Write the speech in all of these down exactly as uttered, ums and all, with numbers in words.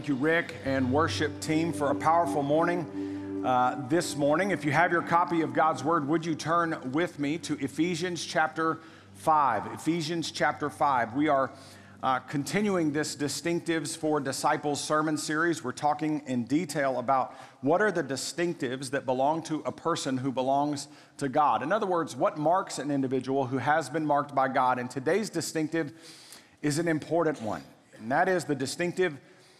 Thank you, Rick and worship team, for a powerful morning uh, this morning. If you have your copy of God's Word, would you turn with me to Ephesians chapter five? Ephesians chapter five. We are uh, continuing this Distinctives for Disciples sermon series. We're talking in detail about what are the distinctives that belong to a person who belongs to God. In other words, what marks an individual who has been marked by God. And today's distinctive is an important one, and that is the distinctive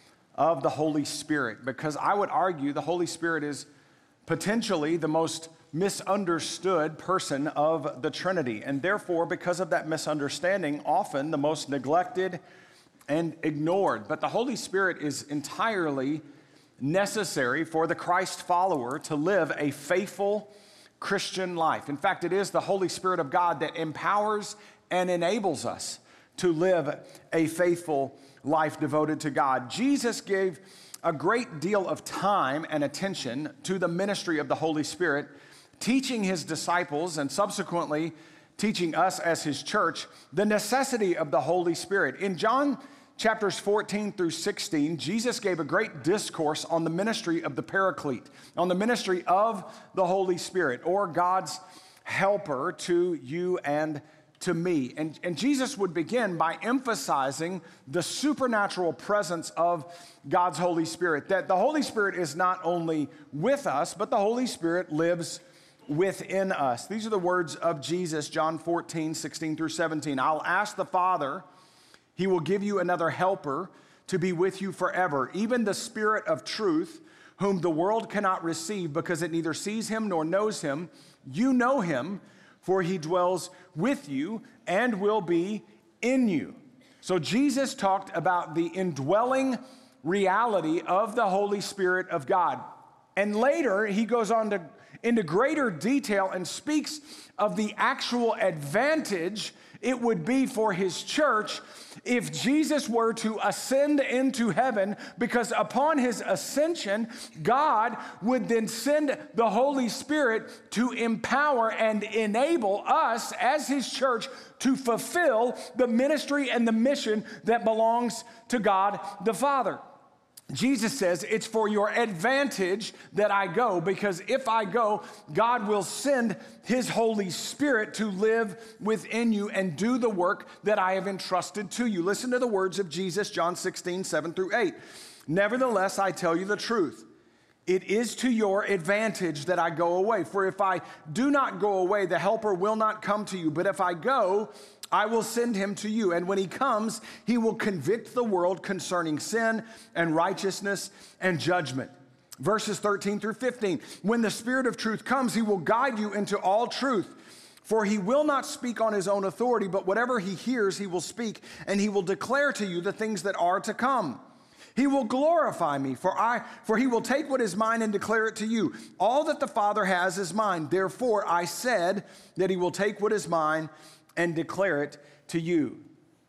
of the Holy Spirit, because I would argue the Holy Spirit is potentially the most misunderstood person of the Trinity, and therefore, because of that misunderstanding, often the most neglected and ignored. But the Holy Spirit is entirely necessary for the Christ follower to live a faithful Christian life. In fact, it is the Holy Spirit of God that empowers and enables us to live a faithful life devoted to God. Jesus gave a great deal of time and attention to the ministry of the Holy Spirit, teaching his disciples and subsequently teaching us as his church the necessity of the Holy Spirit. In John chapters fourteen through sixteen, Jesus gave a great discourse on the ministry of the Paraclete, on the ministry of the Holy Spirit, or God's helper to you and to me. And, and Jesus would begin by emphasizing the supernatural presence of God's Holy Spirit, that the Holy Spirit is not only with us, but the Holy Spirit lives within us. These are the words of Jesus, John fourteen, sixteen through seventeen. I'll ask the Father, he will give you another helper to be with you forever, even the Spirit of truth, whom the world cannot receive because it neither sees him nor knows him. You know him, for he dwells with you and will be in you. So Jesus talked about the indwelling reality of the Holy Spirit of God. And later, he goes on to into greater detail and speaks of the actual advantage it would be for his church if Jesus were to ascend into heaven, because upon his ascension, God would then send the Holy Spirit to empower and enable us as his church to fulfill the ministry and the mission that belongs to God the Father. Jesus says, it's for your advantage that I go, because if I go, God will send his Holy Spirit to live within you and do the work that I have entrusted to you. Listen to the words of Jesus, John sixteen, seven through eight. Nevertheless, I tell you the truth. It is to your advantage that I go away. For if I do not go away, the helper will not come to you. But if I go, I will send him to you. And when he comes, he will convict the world concerning sin and righteousness and judgment. Verses thirteen through fifteen. When the Spirit of truth comes, he will guide you into all truth. For he will not speak on his own authority, but whatever he hears, he will speak, and he will declare to you the things that are to come. He will glorify me, for I, for he will take what is mine and declare it to you. All that the Father has is mine. Therefore, I said that he will take what is mine and declare it to you.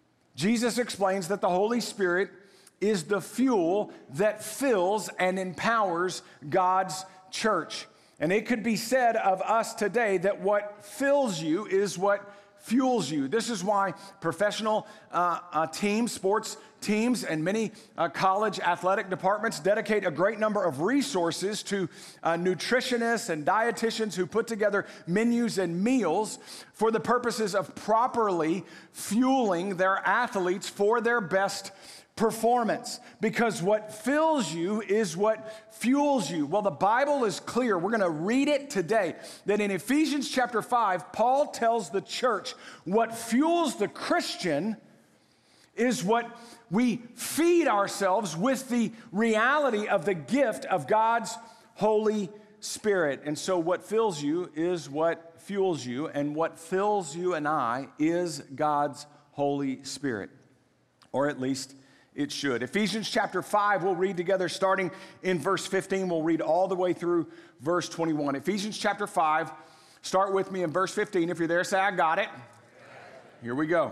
Jesus explains that the Holy Spirit is the fuel that fills and empowers God's church. And it could be said of us today that what fills you is what fuels you. This is why professional uh, uh, teams, sports teams, and many uh, college athletic departments dedicate a great number of resources to uh, nutritionists and dietitians who put together menus and meals for the purposes of properly fueling their athletes for their best performance. Because what fills you is what fuels you. Well, the Bible is clear. We're going to read it today, that in Ephesians chapter five, Paul tells the church what fuels the Christian is what we feed ourselves with, the reality of the gift of God's Holy Spirit. And so what fills you is what fuels you, and what fills you and I is God's Holy Spirit, or at least it should. Ephesians chapter five, we'll read together starting in verse fifteen. We'll read all the way through verse twenty-one. Ephesians chapter five, start with me in verse fifteen. If you're there, say, I got it. Here we go.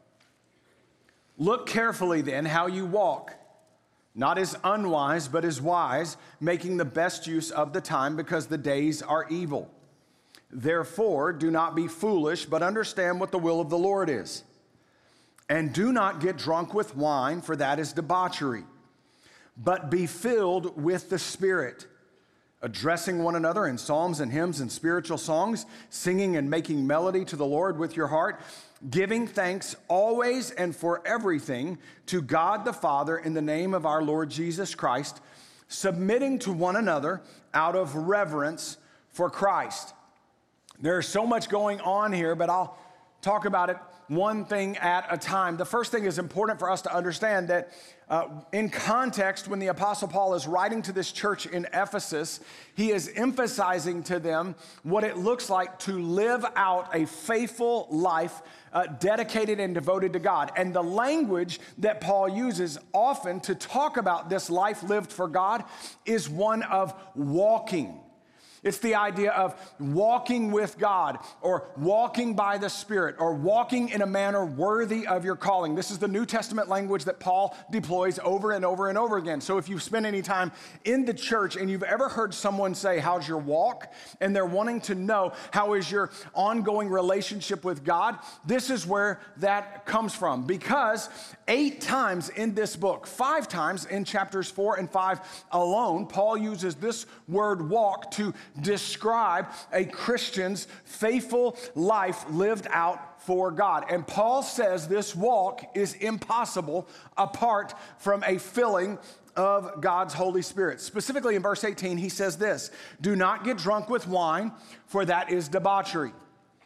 Look carefully then how you walk, not as unwise, but as wise, making the best use of the time, because the days are evil. Therefore, do not be foolish, but understand what the will of the Lord is. And do not get drunk with wine, for that is debauchery, but be filled with the Spirit, addressing one another in psalms and hymns and spiritual songs, singing and making melody to the Lord with your heart, giving thanks always and for everything to God the Father in the name of our Lord Jesus Christ, submitting to one another out of reverence for Christ. There's so much going on here, but I'll talk about it one thing at a time. The first thing is important for us to understand that uh, in context, when the Apostle Paul is writing to this church in Ephesus, he is emphasizing to them what it looks like to live out a faithful life uh, dedicated and devoted to God. And the language that Paul uses often to talk about this life lived for God is one of walking. It's the idea of walking with God, or walking by the Spirit, or walking in a manner worthy of your calling. This is the New Testament language that Paul deploys over and over and over again. So if you've spent any time in the church and you've ever heard someone say, how's your walk? And they're wanting to know, how is your ongoing relationship with God? This is where that comes from. Because eight times in this book, five times in chapters four and five alone, Paul uses this word walk to describe a Christian's faithful life lived out for God. And Paul says this walk is impossible apart from a filling of God's Holy Spirit. Specifically in verse eighteen, he says this, do not get drunk with wine, for that is debauchery,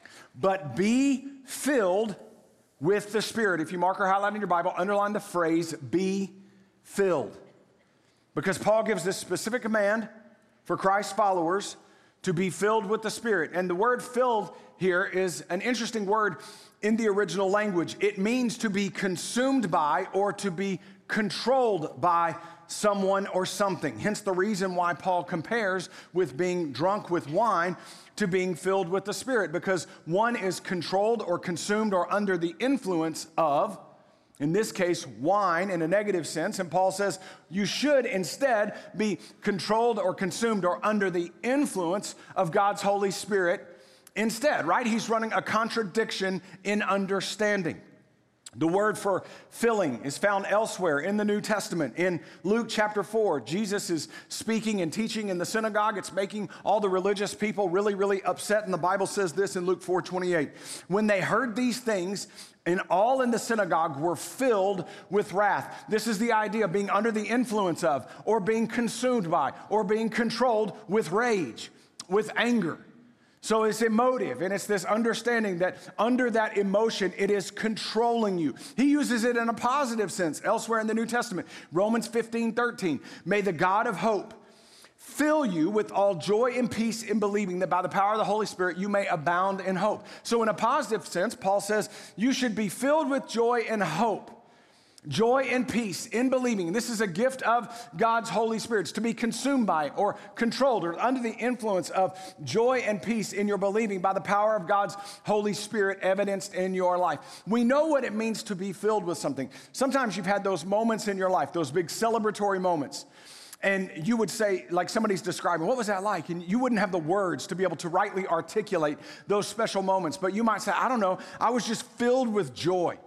but be filled with the Spirit. If you mark or highlight in your Bible, underline the phrase, be filled. Because Paul gives this specific command for Christ's followers to be filled with the Spirit. And the word filled here is an interesting word in the original language. It means to be consumed by or to be controlled by someone or something. Hence the reason why Paul compares with being drunk with wine to being filled with the Spirit, because one is controlled or consumed or under the influence of, in this case, wine in a negative sense. And Paul says you should instead be controlled or consumed or under the influence of God's Holy Spirit instead, right? He's running a contradiction in understanding. The word for filling is found elsewhere in the New Testament. In Luke chapter four, Jesus is speaking and teaching in the synagogue. It's making all the religious people really, really upset. And the Bible says this in Luke four twenty-eight. When they heard these things, and all in the synagogue were filled with wrath. This is the idea of being under the influence of, or being consumed by, or being controlled with rage, with anger. So it's emotive, and it's this understanding that under that emotion, it is controlling you. He uses it in a positive sense elsewhere in the New Testament. Romans fifteen thirteen, may the God of hope fill you with all joy and peace in believing that by the power of the Holy Spirit you may abound in hope. So in a positive sense, Paul says you should be filled with joy and hope. Joy and peace in believing. This is a gift of God's Holy Spirit. It's to be consumed by or controlled or under the influence of joy and peace in your believing by the power of God's Holy Spirit evidenced in your life. We know what it means to be filled with something. Sometimes you've had those moments in your life, those big celebratory moments. And you would say, like somebody's describing, what was that like? And you wouldn't have the words to be able to rightly articulate those special moments. But you might say, I don't know, I was just filled with joy.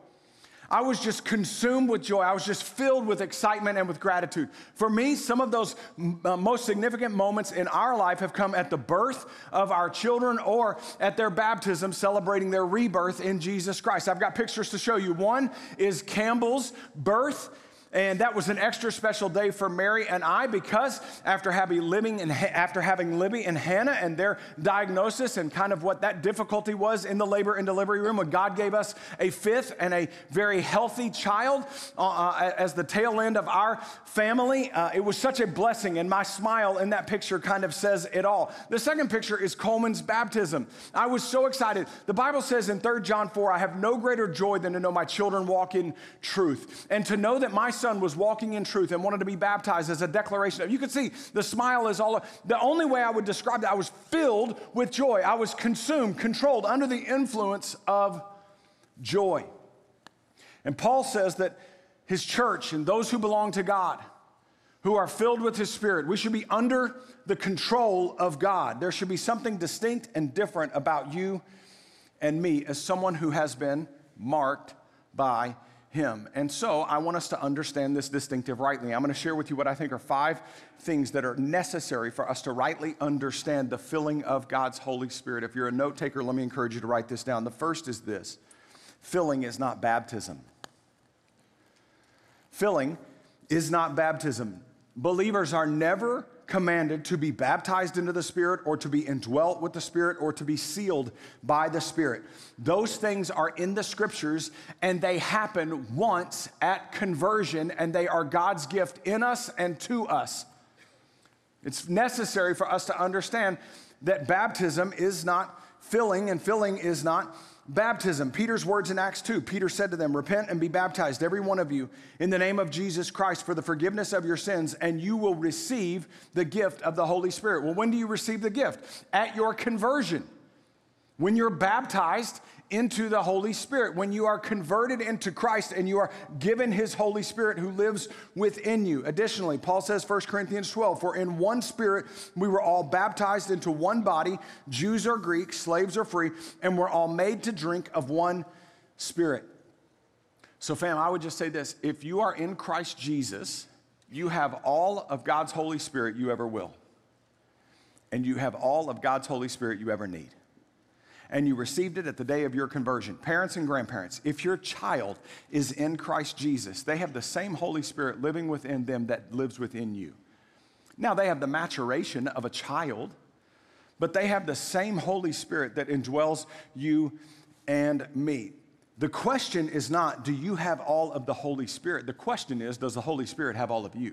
I was just consumed with joy. I was just filled with excitement and with gratitude. For me, some of those uh, most significant moments in our life have come at the birth of our children or at their baptism, celebrating their rebirth in Jesus Christ. I've got pictures to show you. One is Campbell's birth. And that was an extra special day for Mary and I, because after having living and after having Libby and Hannah and their diagnosis and kind of what that difficulty was in the labor and delivery room, when God gave us a fifth and a very healthy child uh, as the tail end of our family, uh, it was such a blessing. And my smile in that picture kind of says it all. The second picture is Coleman's baptism. I was so excited. The Bible says in Third John four, I have no greater joy than to know my children walk in truth, and to know that my son was walking in truth and wanted to be baptized as a declaration of, you could see the smile is all, the only way I would describe that, I was filled with joy. I was consumed, controlled, under the influence of joy. And Paul says that his church and those who belong to God, who are filled with his Spirit, we should be under the control of God. There should be something distinct and different about you and me as someone who has been marked by him. And so I want us to understand this distinctive rightly. I'm going to share with you what I think are five things that are necessary for us to rightly understand the filling of God's Holy Spirit. If you're a note taker, let me encourage you to write this down. The first is this: filling is not baptism. Filling is not baptism. Believers are never commanded to be baptized into the Spirit or to be indwelt with the Spirit or to be sealed by the Spirit. Those things are in the Scriptures, and they happen once at conversion, and they are God's gift in us and to us. It's necessary for us to understand that baptism is not filling, and filling is not baptism. Peter's words in Acts two, Peter said to them, "Repent and be baptized, every one of you, in the name of Jesus Christ for the forgiveness of your sins, and you will receive the gift of the Holy Spirit." Well, when do you receive the gift? At your conversion. When you're baptized into the Holy Spirit, when you are converted into Christ and you are given his Holy Spirit who lives within you. Additionally, Paul says, First Corinthians twelve, "For in one Spirit we were all baptized into one body, Jews or Greeks, slaves or free, and we're all made to drink of one Spirit." So fam, I would just say this: if you are in Christ Jesus, you have all of God's Holy Spirit you ever will. And you have all of God's Holy Spirit you ever need. And you received it at the day of your conversion. Parents and grandparents, if your child is in Christ Jesus, they have the same Holy Spirit living within them that lives within you. Now, they have the maturation of a child, but they have the same Holy Spirit that indwells you and me. The question is not, do you have all of the Holy Spirit? The question is, does the Holy Spirit have all of you?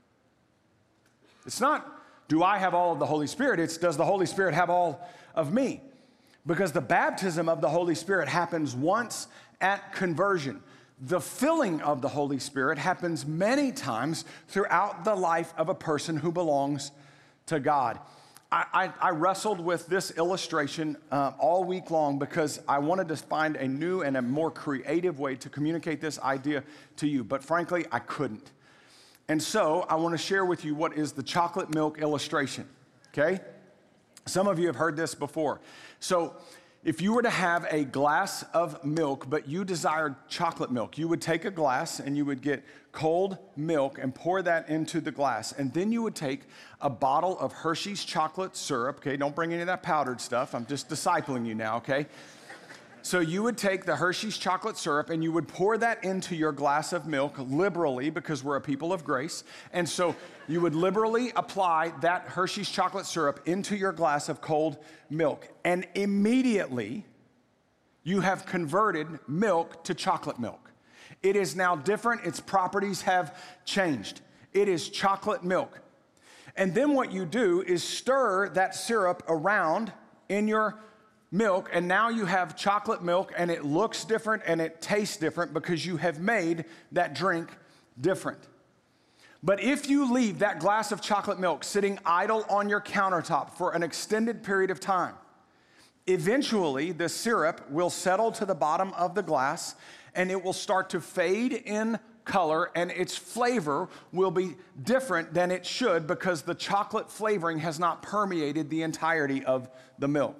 It's not, do I have all of the Holy Spirit? It's, does the Holy Spirit have all of me? Because the baptism of the Holy Spirit happens once at conversion. The filling of the Holy Spirit happens many times throughout the life of a person who belongs to God. I, I, I wrestled with this illustration uh, all week long because I wanted to find a new and a more creative way to communicate this idea to you. But frankly, I couldn't. And so I want to share with you what is the chocolate milk illustration, okay? Some of you have heard this before. So if you were to have a glass of milk, but you desired chocolate milk, you would take a glass and you would get cold milk and pour that into the glass. And then you would take a bottle of Hershey's chocolate syrup, okay? Don't bring any of that powdered stuff. I'm just discipling you now, okay? So you would take the Hershey's chocolate syrup and you would pour that into your glass of milk liberally, because we're a people of grace. And so you would liberally apply that Hershey's chocolate syrup into your glass of cold milk. And immediately you have converted milk to chocolate milk. It is now different. Its properties have changed. It is chocolate milk. And then what you do is stir that syrup around in your milk, and now you have chocolate milk, and it looks different and it tastes different because you have made that drink different. But if you leave that glass of chocolate milk sitting idle on your countertop for an extended period of time, eventually the syrup will settle to the bottom of the glass and it will start to fade in color, and its flavor will be different than it should because the chocolate flavoring has not permeated the entirety of the milk.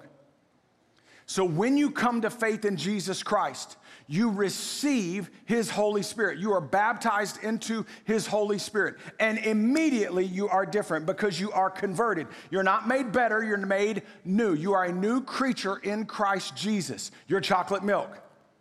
So when you come to faith in Jesus Christ, you receive his Holy Spirit. You are baptized into his Holy Spirit. And immediately you are different because you are converted. You're not made better, you're made new. You are a new creature in Christ Jesus. You're chocolate milk.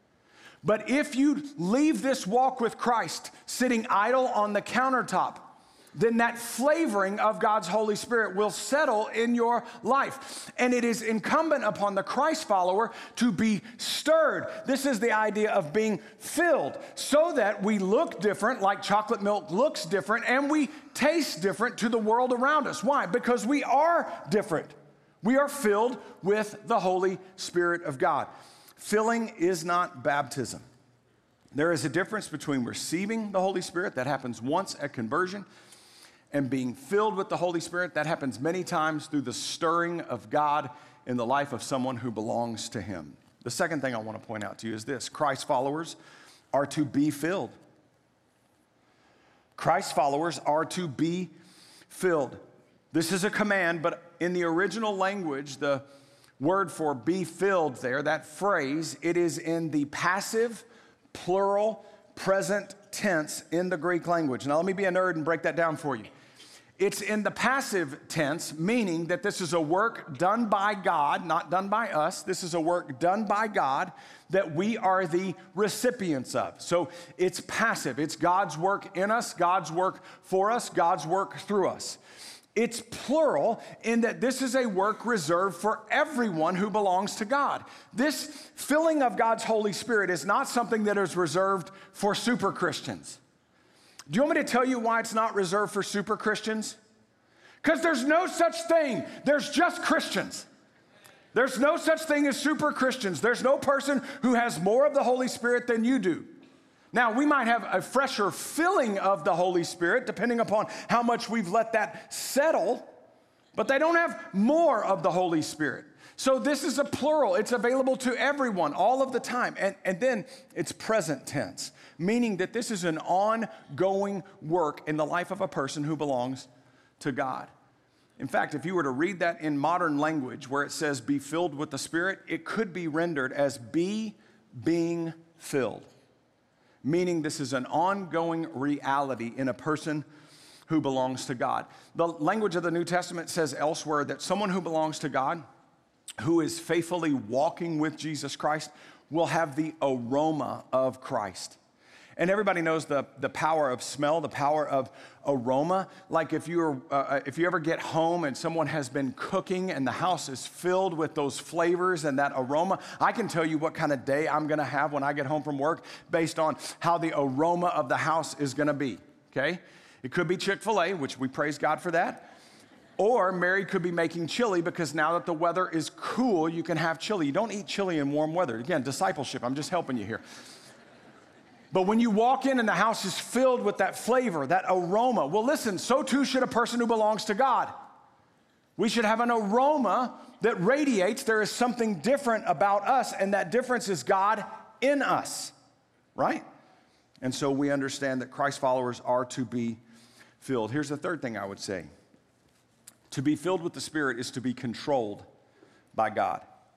But if you leave this walk with Christ sitting idle on the countertop, then that flavoring of God's Holy Spirit will settle in your life. And it is incumbent upon the Christ follower to be stirred. This is the idea of being filled so that we look different, like chocolate milk looks different, and we taste different to the world around us. Why? Because we are different. We are filled with the Holy Spirit of God. Filling is not baptism. There is a difference between receiving the Holy Spirit, that happens once at conversion, and being filled with the Holy Spirit. That happens many times through the stirring of God in the life of someone who belongs to him. The second thing I want to point out to you is this: Christ followers are to be filled. Christ followers are to be filled. This is a command, but in the original language, the word for be filled there, that phrase, it is in the passive plural present tense in the Greek language. Now, let me be a nerd and break that down for you. It's in the passive tense, meaning that this is a work done by God, not done by us. This is a work done by God that we are the recipients of. So it's passive. It's God's work in us, God's work for us, God's work through us. It's plural in that this is a work reserved for everyone who belongs to God. This filling of God's Holy Spirit is not something that is reserved for super Christians. Do you want me to tell you why it's not reserved for super Christians? Because there's no such thing. There's just Christians. There's no such thing as super Christians. There's no person who has more of the Holy Spirit than you do. Now, we might have a fresher filling of the Holy Spirit, depending upon how much we've let that settle, but they don't have more of the Holy Spirit. So this is a plural. It's available to everyone all of the time. And, and then it's present tense, meaning that this is an ongoing work in the life of a person who belongs to God. In fact, if you were to read that in modern language where it says be filled with the Spirit, it could be rendered as be being filled, meaning this is an ongoing reality in a person who belongs to God. The language of the New Testament says elsewhere that someone who belongs to God, who is faithfully walking with Jesus Christ, will have the aroma of Christ. And everybody knows the, the power of smell, the power of aroma. Like if you're, uh, if you ever get home and someone has been cooking and the house is filled with those flavors and that aroma, I can tell you what kind of day I'm gonna have when I get home from work based on how the aroma of the house is gonna be, okay? It could be Chick-fil-A, which we praise God for that. Or Mary could be making chili because now that the weather is cool, you can have chili. You don't eat chili in warm weather. Again, discipleship, I'm just helping you here. But when you walk in and the house is filled with that flavor, that aroma, well, listen, so too should a person who belongs to God. We should have an aroma that radiates. There is something different about us, and that difference is God in us, right? And so we understand that Christ followers are to be filled. Here's the third thing I would say. To be filled with the Spirit is to be controlled by God.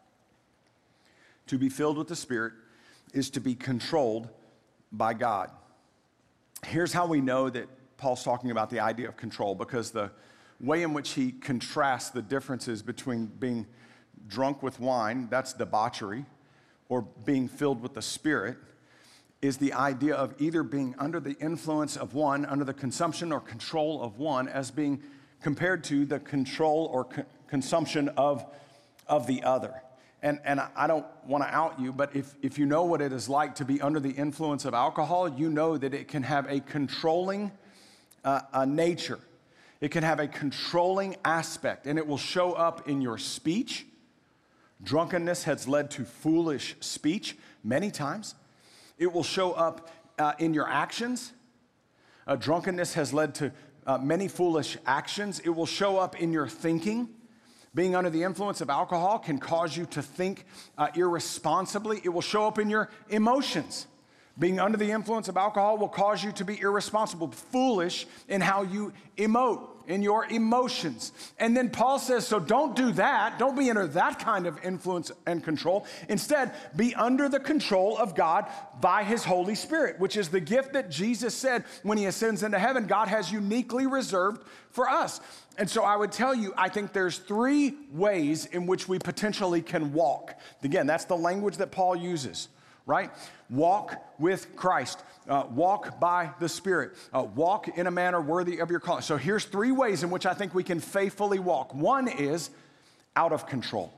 To be filled with the Spirit is to be controlled by God. Here's how we know that Paul's talking about the idea of control, because the way in which he contrasts the differences between being drunk with wine, that's debauchery, or being filled with the Spirit, is the idea of either being under the influence of one, under the consumption or control of one, as being compared to the control or co- consumption of, of the other. And, and I don't want to out you, but if, if you know what it is like to be under the influence of alcohol, you know that it can have a controlling uh, a nature. It can have a controlling aspect, and it will show up in your speech. Drunkenness has led to foolish speech many times. It will show up uh, in your actions. Uh, drunkenness has led to uh, many foolish actions. It will show up in your thinking. Being under the influence of alcohol can cause you to think uh, irresponsibly. It will show up in your emotions. Being under the influence of alcohol will cause you to be irresponsible, foolish in how you emote, in your emotions. And then Paul says, so don't do that. Don't be under that kind of influence and control. Instead, be under the control of God by his Holy Spirit, which is the gift that Jesus said when he ascends into heaven, God has uniquely reserved for us. And so I would tell you, I think there's three ways in which we potentially can walk. Again, that's the language that Paul uses, right? Walk with Christ. Uh, walk by the Spirit. Uh, walk in a manner worthy of your calling. So here's three ways in which I think we can faithfully walk. One is out of control.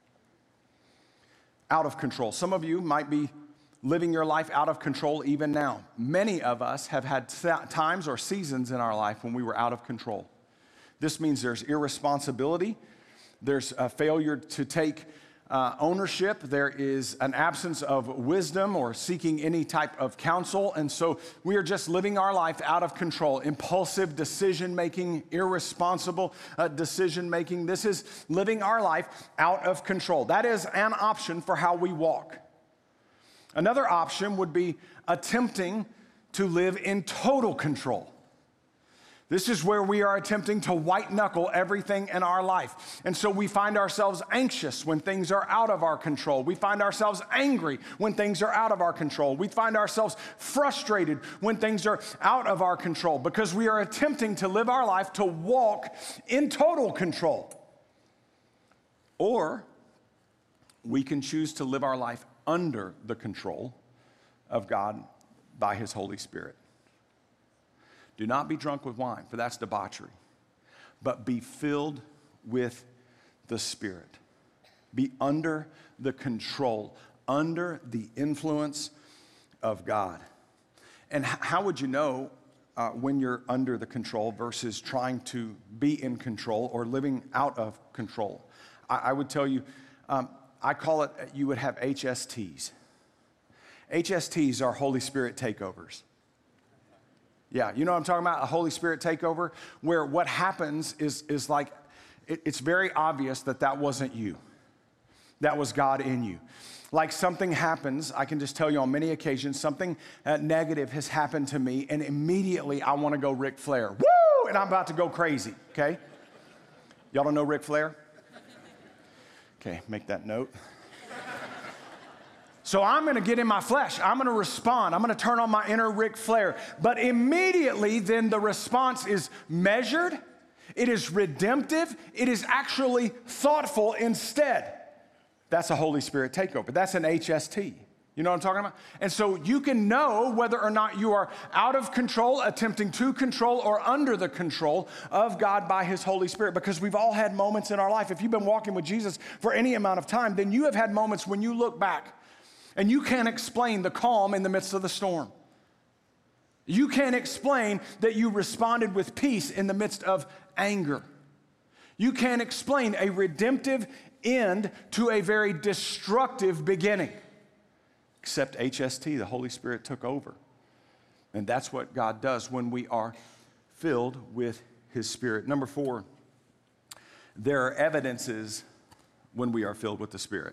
Out of control. Some of you might be living your life out of control even now. Many of us have had times or seasons in our life when we were out of control. This means there's irresponsibility, there's a failure to take uh, ownership, there is an absence of wisdom or seeking any type of counsel, and so we are just living our life out of control. Impulsive decision-making, irresponsible uh, decision-making. This is living our life out of control. That is an option for how we walk. Another option would be attempting to live in total control. This is where we are attempting to white knuckle everything in our life. And so we find ourselves anxious when things are out of our control. We find ourselves angry when things are out of our control. We find ourselves frustrated when things are out of our control because we are attempting to live our life to walk in total control. Or we can choose to live our life under the control of God by His Holy Spirit. Do not be drunk with wine, for that's debauchery, but be filled with the Spirit. Be under the control, under the influence of God. And how would you know uh, when you're under the control versus trying to be in control or living out of control? I, I would tell you, um, I call it, you would have H S Ts. H S Ts are Holy Spirit takeovers. Yeah, you know what I'm talking about? A Holy Spirit takeover, where what happens is, is like, it, it's very obvious that that wasn't you. That was God in you. Like something happens, I can just tell you on many occasions, something uh, negative has happened to me, and immediately I want to go Ric Flair. Woo! And I'm about to go crazy, okay? Y'all don't know Ric Flair? Okay, make that note. So I'm going to get in my flesh. I'm going to respond. I'm going to turn on my inner Ric Flair. But immediately then the response is measured. It is redemptive. It is actually thoughtful instead. That's a Holy Spirit takeover. That's an H S T. You know what I'm talking about? And so you can know whether or not you are out of control, attempting to control, or under the control of God by His Holy Spirit, because we've all had moments in our life. If you've been walking with Jesus for any amount of time, then you have had moments when you look back and you can't explain the calm in the midst of the storm. You can't explain that you responded with peace in the midst of anger. You can't explain a redemptive end to a very destructive beginning. Except H S T, the Holy Spirit took over. And that's what God does when we are filled with His Spirit. Number four, there are evidences when we are filled with the Spirit.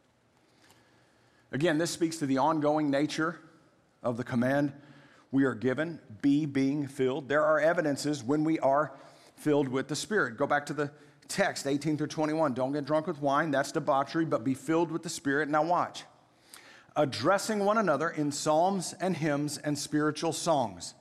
Again, this speaks to the ongoing nature of the command we are given, be being filled. There are evidences when we are filled with the Spirit. Go back to the text, eighteen through twenty-one. Don't get drunk with wine, that's debauchery, but be filled with the Spirit. Now watch. Addressing one another in psalms and hymns and spiritual songs.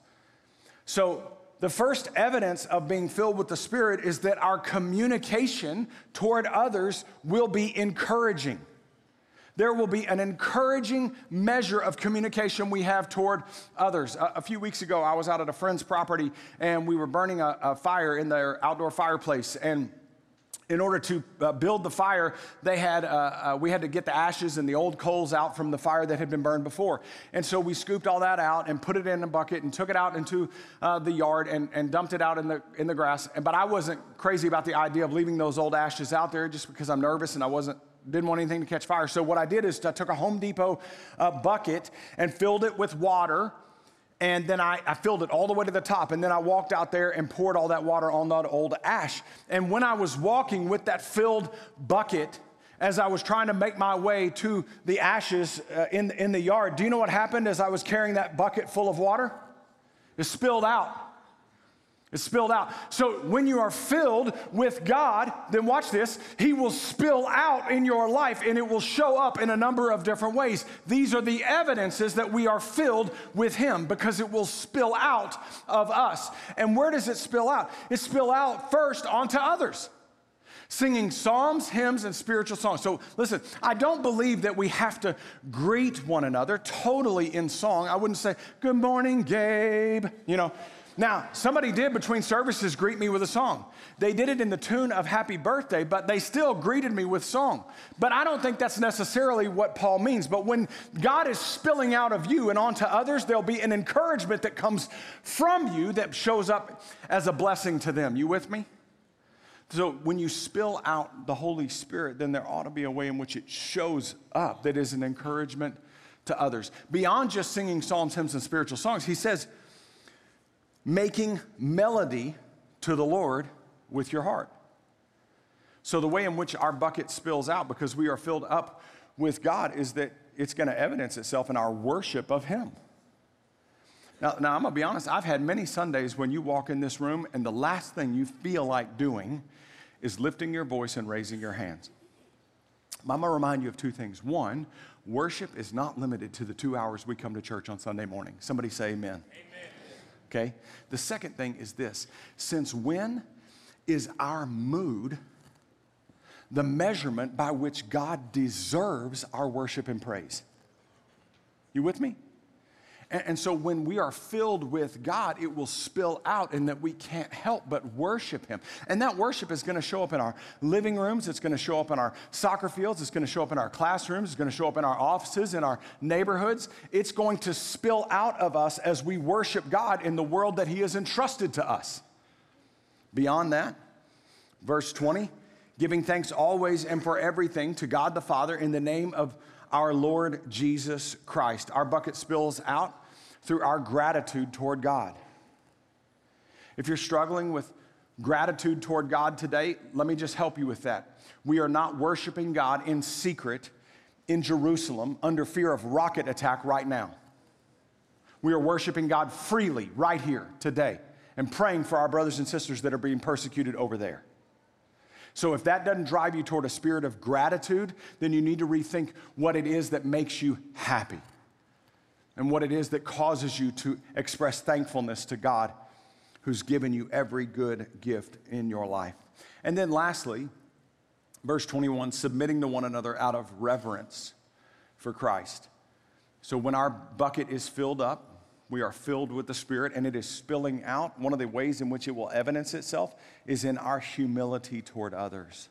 So the first evidence of being filled with the Spirit is that our communication toward others will be encouraging. There will be an encouraging measure of communication we have toward others. A, a few weeks ago, I was out at a friend's property, and we were burning a, a fire in their outdoor fireplace. And in order to uh, build the fire, they had uh, uh, we had to get the ashes and the old coals out from the fire that had been burned before. And so we scooped all that out and put it in a bucket and took it out into uh, the yard and, and dumped it out in the in the grass. But I wasn't crazy about the idea of leaving those old ashes out there just because I'm nervous and I wasn't didn't want anything to catch fire. So what I did is I took a Home Depot uh, bucket and filled it with water. And then I, I filled it all the way to the top. And then I walked out there and poured all that water on that old ash. And when I was walking with that filled bucket, as I was trying to make my way to the ashes uh, in, in the yard, do you know what happened as I was carrying that bucket full of water? It spilled out. It spilled out. So when you are filled with God, then watch this, He will spill out in your life and it will show up in a number of different ways. These are the evidences that we are filled with Him because it will spill out of us. And where does it spill out? It spill out first onto others. Singing psalms, hymns, and spiritual songs. So listen, I don't believe that we have to greet one another totally in song. I wouldn't say, good morning, Gabe, you know. Now, somebody did between services greet me with a song. They did it in the tune of Happy Birthday, but they still greeted me with song. But I don't think that's necessarily what Paul means. But when God is spilling out of you and onto others, there'll be an encouragement that comes from you that shows up as a blessing to them. You with me? So when you spill out the Holy Spirit, then there ought to be a way in which it shows up that is an encouragement to others. Beyond just singing psalms, hymns, and spiritual songs, he says, making melody to the Lord with your heart. So the way in which our bucket spills out because we are filled up with God is that it's going to evidence itself in our worship of Him. Now, now, I'm going to be honest, I've had many Sundays when you walk in this room and the last thing you feel like doing is lifting your voice and raising your hands. I'm going to remind you of two things. One, worship is not limited to the two hours we come to church on Sunday morning. Somebody say amen. Amen. Okay? The second thing is this. Since when is our mood the measurement by which God deserves our worship and praise? You with me? And, and so when we are filled with God, it will spill out in that we can't help but worship Him. And that worship is going to show up in our living rooms. It's going to show up in our soccer fields. It's going to show up in our classrooms. It's going to show up in our offices, in our neighborhoods. It's going to spill out of us as we worship God in the world that He has entrusted to us. Beyond that, verse twenty, giving thanks always and for everything to God the Father in the name of our Lord Jesus Christ. Our bucket spills out through our gratitude toward God. If you're struggling with gratitude toward God today, let me just help you with that. We are not worshiping God in secret in Jerusalem under fear of rocket attack right now. We are worshiping God freely right here today and praying for our brothers and sisters that are being persecuted over there. So if that doesn't drive you toward a spirit of gratitude, then you need to rethink what it is that makes you happy and what it is that causes you to express thankfulness to God who's given you every good gift in your life. And then lastly, verse twenty-one, submitting to one another out of reverence for Christ. So when our bucket is filled up, we are filled with the Spirit and it is spilling out. One of the ways in which it will evidence itself is in our humility toward others.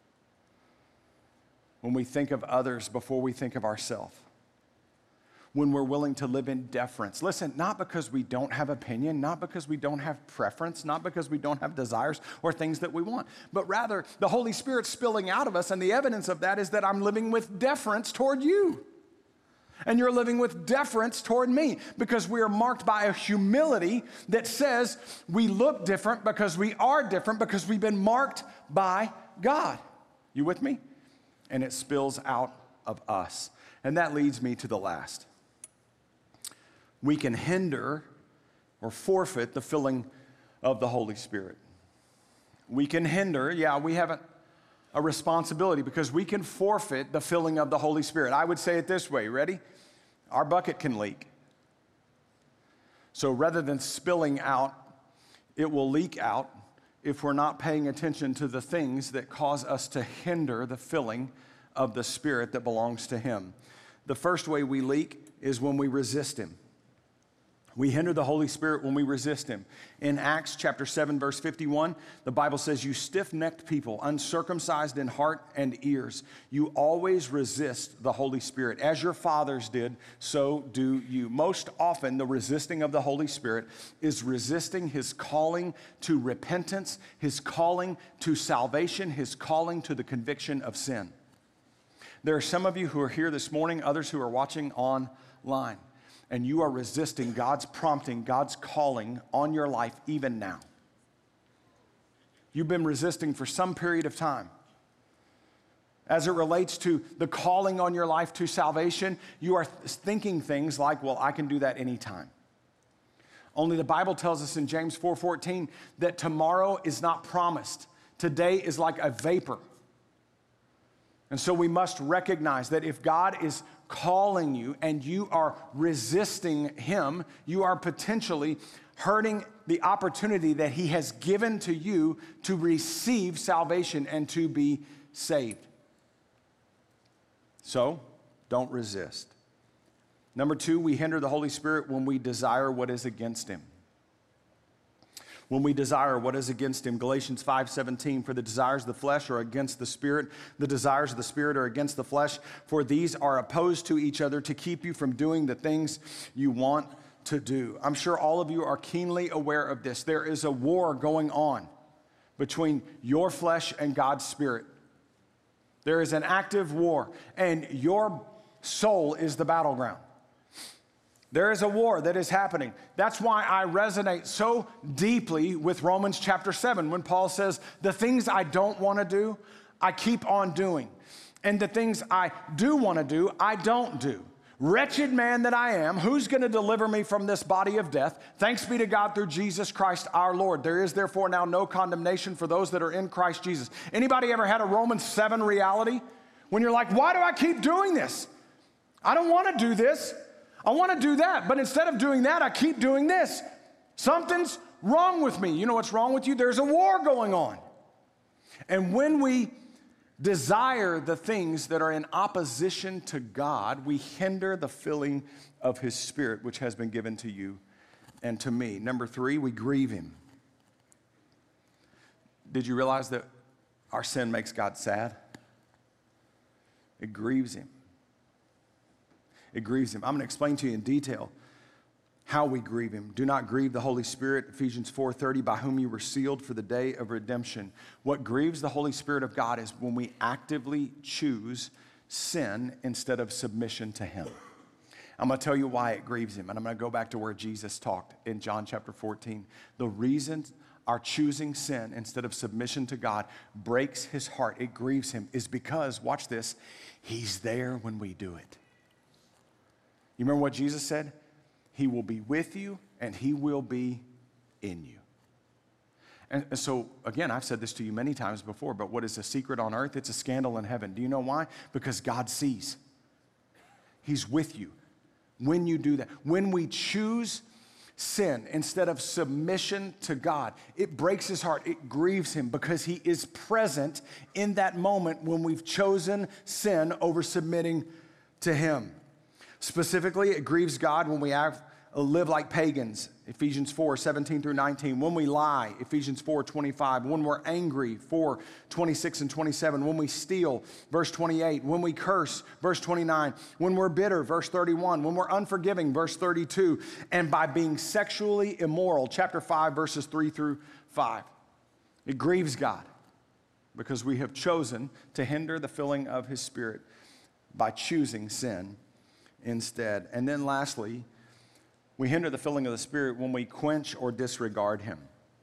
When we think of others before we think of ourselves. When we're willing to live in deference. Listen, not because we don't have opinion, not because we don't have preference, not because we don't have desires or things that we want, but rather the Holy Spirit spilling out of us, and the evidence of that is that I'm living with deference toward you. And you're living with deference toward me because we are marked by a humility that says we look different because we are different because we've been marked by God. You with me? And it spills out of us. And that leads me to the last. We can hinder or forfeit the filling of the Holy Spirit. We can hinder, yeah, we haven't a responsibility because we can forfeit the filling of the Holy Spirit. I would say it this way, ready? Our bucket can leak. So rather than spilling out, it will leak out if we're not paying attention to the things that cause us to hinder the filling of the Spirit that belongs to Him. The first way we leak is when we resist Him. We hinder the Holy Spirit when we resist Him. In Acts chapter seven, verse fifty-one, the Bible says, you stiff-necked people, uncircumcised in heart and ears, you always resist the Holy Spirit. As your fathers did, so do you. Most often, the resisting of the Holy Spirit is resisting His calling to repentance, His calling to salvation, His calling to the conviction of sin. There are some of you who are here this morning, others who are watching online. And you are resisting God's prompting, God's calling on your life even now. You've been resisting for some period of time. As it relates to the calling on your life to salvation, you are thinking things like, well, I can do that anytime. Only the Bible tells us in James four fourteen that tomorrow is not promised. Today is like a vapor. And so we must recognize that if God is calling you and you are resisting Him, you are potentially hurting the opportunity that He has given to you to receive salvation and to be saved. So, don't resist. Number two, we hinder the Holy Spirit when we desire what is against Him. When we desire what is against Him. Galatians five seventeen, for the desires of the flesh are against the Spirit. The desires of the Spirit are against the flesh. For these are opposed to each other to keep you from doing the things you want to do. I'm sure all of you are keenly aware of this. There is a war going on between your flesh and God's Spirit. There is an active war, and your soul is the battleground. There is a war that is happening. That's why I resonate so deeply with Romans chapter seven when Paul says, the things I don't want to do, I keep on doing. And the things I do want to do, I don't do. Wretched man that I am, who's going to deliver me from this body of death? Thanks be to God through Jesus Christ our Lord. There is therefore now no condemnation for those that are in Christ Jesus. Anybody ever had a Romans seven reality? When you're like, why do I keep doing this? I don't want to do this. I want to do that. But instead of doing that, I keep doing this. Something's wrong with me. You know what's wrong with you? There's a war going on. And when we desire the things that are in opposition to God, we hinder the filling of his Spirit, which has been given to you and to me. Number three, we grieve him. Did you realize that our sin makes God sad? It grieves him. It grieves him. I'm going to explain to you in detail how we grieve him. Do not grieve the Holy Spirit, Ephesians four thirty, by whom you were sealed for the day of redemption. What grieves the Holy Spirit of God is when we actively choose sin instead of submission to him. I'm going to tell you why it grieves him, and I'm going to go back to where Jesus talked in John chapter fourteen. The reason our choosing sin instead of submission to God breaks his heart, it grieves him, is because, watch this, he's there when we do it. You remember what Jesus said? He will be with you, and he will be in you. And so, again, I've said this to you many times before, but what is a secret on earth? It's a scandal in heaven. Do you know why? Because God sees. He's with you when you do that. When we choose sin instead of submission to God, it breaks his heart. It grieves him because he is present in that moment when we've chosen sin over submitting to him. Specifically, it grieves God when we act, live like pagans, Ephesians four seventeen through nineteen. When we lie, Ephesians four twenty-five. When we're angry, four twenty-six and twenty-seven. When we steal, verse twenty-eight. When we curse, verse twenty-nine. When we're bitter, verse thirty-one. When we're unforgiving, verse thirty-two. And by being sexually immoral, chapter five, verses three through five. It grieves God because we have chosen to hinder the filling of his Spirit by choosing sin instead. And then lastly, we hinder the filling of the Spirit when we quench or disregard him.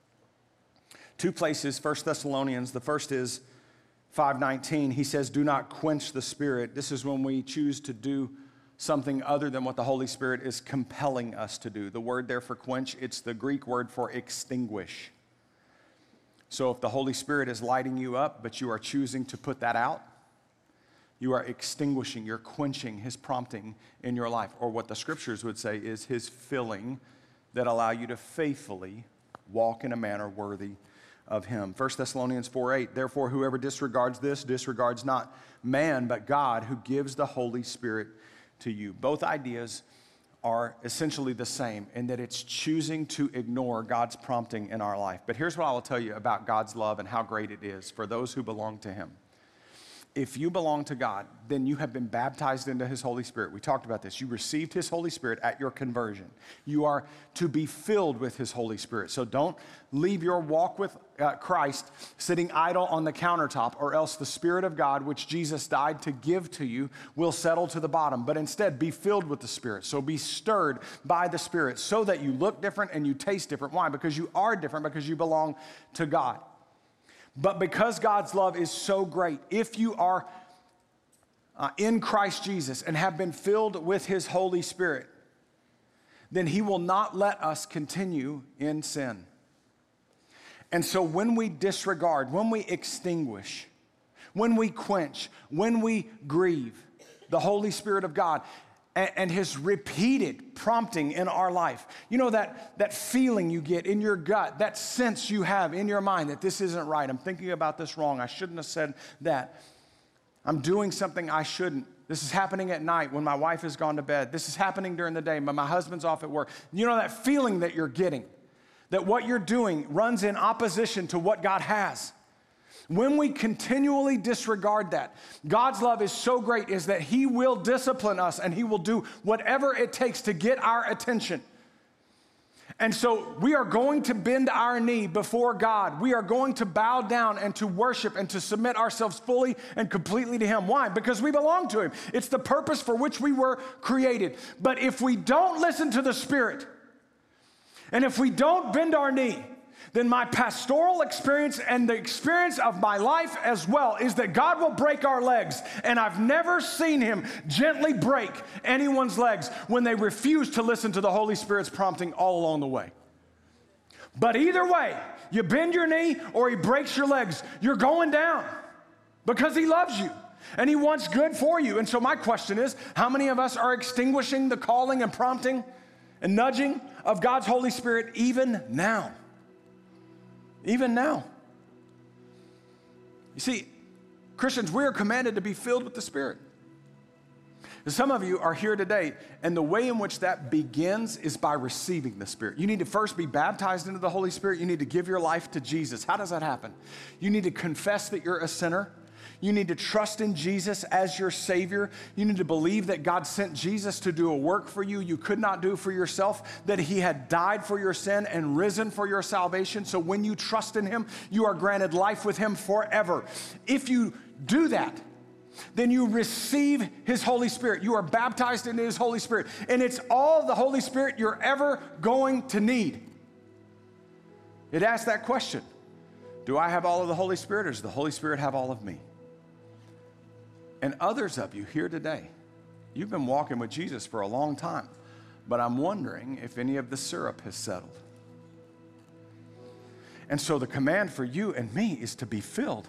Two places, First Thessalonians, the first is five nineteen. He says, do not quench the Spirit. This is when we choose to do something other than what the Holy Spirit is compelling us to do. The word there for quench, it's the Greek word for extinguish. So if the Holy Spirit is lighting you up, but you are choosing to put that out, you are extinguishing, you're quenching his prompting in your life. Or what the scriptures would say is his filling that allow you to faithfully walk in a manner worthy of him. First Thessalonians four eight, therefore whoever disregards this, disregards not man, but God who gives the Holy Spirit to you. Both ideas are essentially the same in that it's choosing to ignore God's prompting in our life. But here's what I will tell you about God's love and how great it is for those who belong to him. If you belong to God, then you have been baptized into his Holy Spirit. We talked about this. You received his Holy Spirit at your conversion. You are to be filled with his Holy Spirit. So don't leave your walk with uh, Christ sitting idle on the countertop, or else the Spirit of God, which Jesus died to give to you, will settle to the bottom. But instead, be filled with the Spirit. So be stirred by the Spirit so that you look different and you taste different. Why? Because you are different, because you belong to God. But because God's love is so great, if you are uh, in Christ Jesus and have been filled with his Holy Spirit, then he will not let us continue in sin. And so when we disregard, when we extinguish, when we quench, when we grieve the Holy Spirit of God, and his repeated prompting in our life. You know that, that feeling you get in your gut, that sense you have in your mind that this isn't right. I'm thinking about this wrong. I shouldn't have said that. I'm doing something I shouldn't. This is happening at night when my wife has gone to bed. This is happening during the day when my husband's off at work. You know that feeling that you're getting, that what you're doing runs in opposition to what God has. When we continually disregard that, God's love is so great is that he will discipline us and he will do whatever it takes to get our attention. And so we are going to bend our knee before God. We are going to bow down and to worship and to submit ourselves fully and completely to him. Why? Because we belong to him. It's the purpose for which we were created. But if we don't listen to the Spirit, and if we don't bend our knee, then my pastoral experience and the experience of my life as well is that God will break our legs. And I've never seen him gently break anyone's legs when they refuse to listen to the Holy Spirit's prompting all along the way. But either way, you bend your knee or he breaks your legs, you're going down because he loves you and he wants good for you. And so my question is, how many of us are extinguishing the calling and prompting and nudging of God's Holy Spirit even now? Even now. You see, Christians, we are commanded to be filled with the Spirit. Some of you are here today, and the way in which that begins is by receiving the Spirit. You need to first be baptized into the Holy Spirit. You need to give your life to Jesus. How does that happen? You need to confess that you're a sinner. You need to trust in Jesus as your Savior. You need to believe that God sent Jesus to do a work for you you could not do for yourself, that he had died for your sin and risen for your salvation. So when you trust in him, you are granted life with him forever. If you do that, then you receive his Holy Spirit. You are baptized into his Holy Spirit. And it's all the Holy Spirit you're ever going to need. It asks that question. Do I have all of the Holy Spirit, or does the Holy Spirit have all of me? And others of you here today, you've been walking with Jesus for a long time, but I'm wondering if any of the syrup has settled. And so the command for you and me is to be filled.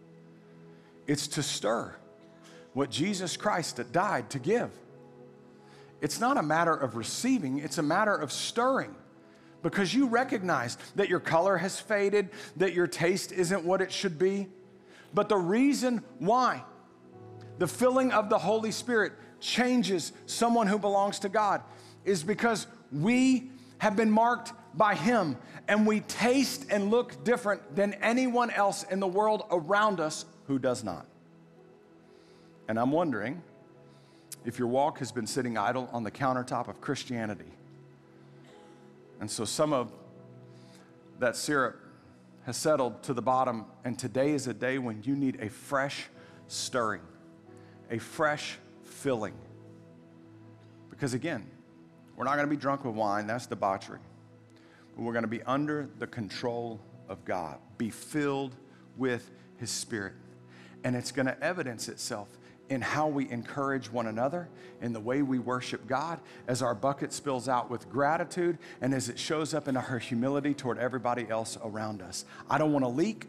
It's to stir what Jesus Christ died to give. It's not a matter of receiving, it's a matter of stirring, because you recognize that your color has faded, that your taste isn't what it should be. But the reason why the filling of the Holy Spirit changes someone who belongs to God is because we have been marked by him, and we taste and look different than anyone else in the world around us who does not. And I'm wondering if your walk has been sitting idle on the countertop of Christianity. And so some of that syrup has settled to the bottom, and today is a day when you need a fresh stirring, a fresh filling. Because again, we're not going to be drunk with wine, that's debauchery. But we're going to be under the control of God, be filled with his Spirit. And it's going to evidence itself in how we encourage one another, in the way we worship God, as our bucket spills out with gratitude, and as it shows up in our humility toward everybody else around us. I don't want to leak,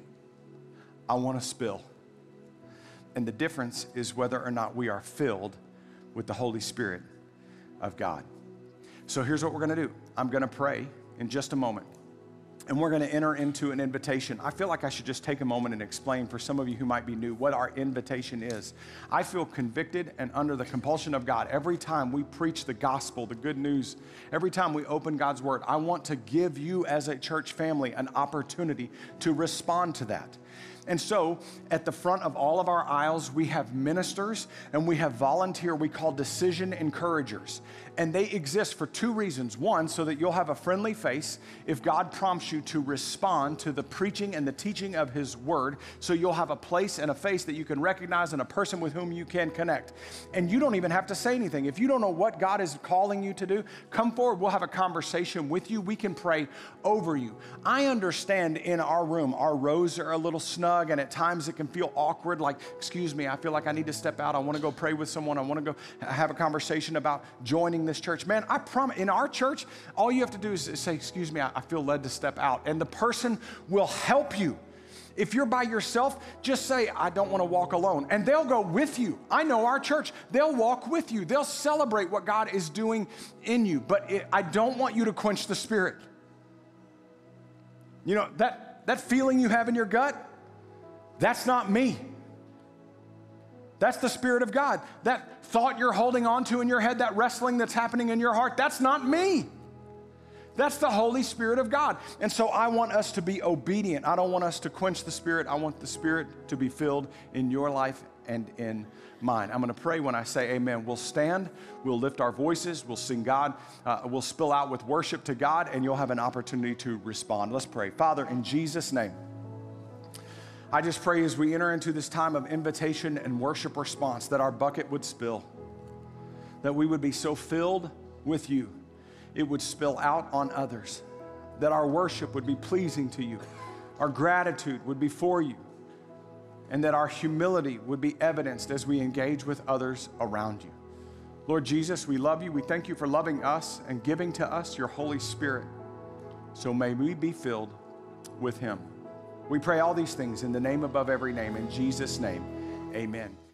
I want to spill. And the difference is whether or not we are filled with the Holy Spirit of God. So here's what we're going to do. I'm going to pray in just a moment, and we're going to enter into an invitation. I feel like I should just take a moment and explain for some of you who might be new what our invitation is. I feel convicted and under the compulsion of God every time we preach the gospel, the good news, every time we open God's word. I want to give you as a church family an opportunity to respond to that. And so at the front of all of our aisles, we have ministers and we have volunteer we call decision encouragers. And they exist for two reasons. One, so that you'll have a friendly face if God prompts you to respond to the preaching and the teaching of his word. So you'll have a place and a face that you can recognize and a person with whom you can connect. And you don't even have to say anything. If you don't know what God is calling you to do, come forward. We'll have a conversation with you. We can pray over you. I understand in our room, our rows are a little snug, and at times it can feel awkward, like, excuse me, I feel like I need to step out. I want to go pray with someone. I want to go have a conversation about joining this church. Man, I promise, in our church, all you have to do is say, excuse me, I, I feel led to step out. And the person will help you. If you're by yourself, just say, I don't want to walk alone. And they'll go with you. I know our church, they'll walk with you. They'll celebrate what God is doing in you. But it, I don't want you to quench the Spirit. You know, that, that feeling you have in your gut, that's not me. That's the Spirit of God. That thought you're holding on to in your head, that wrestling that's happening in your heart, that's not me. That's the Holy Spirit of God. And so I want us to be obedient. I don't want us to quench the Spirit. I want the Spirit to be filled in your life and in mine. I'm going to pray when I say amen. We'll stand, we'll lift our voices, we'll sing God, uh, we'll spill out with worship to God, and you'll have an opportunity to respond. Let's pray. Father, in Jesus' name, I just pray as we enter into this time of invitation and worship response that our bucket would spill, that we would be so filled with you, it would spill out on others. that our worship would be pleasing to you, our gratitude would be for you, and that our humility would be evidenced as we engage with others around you. Lord Jesus, we love you. We thank you for loving us and giving to us your Holy Spirit. So may we be filled with him. We pray all these things in the name above every name. In Jesus' name, amen.